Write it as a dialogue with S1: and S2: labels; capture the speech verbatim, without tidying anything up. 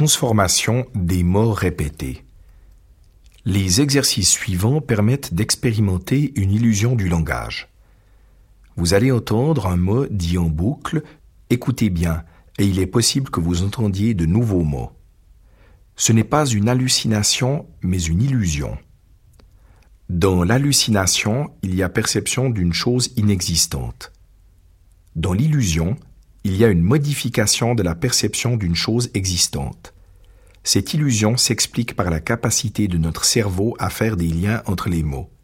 S1: Transformation des mots répétés. Les exercices suivants permettent d'expérimenter une illusion du langage. Vous allez entendre un mot dit en boucle, écoutez bien, et il est possible que vous entendiez de nouveaux mots. Ce n'est pas une hallucination, mais une illusion. Dans l'hallucination, il y a perception d'une chose inexistante. Dans l'illusion, il y a une modification de la perception d'une chose existante. Cette illusion s'explique par la capacité de notre cerveau à faire des liens entre les mots.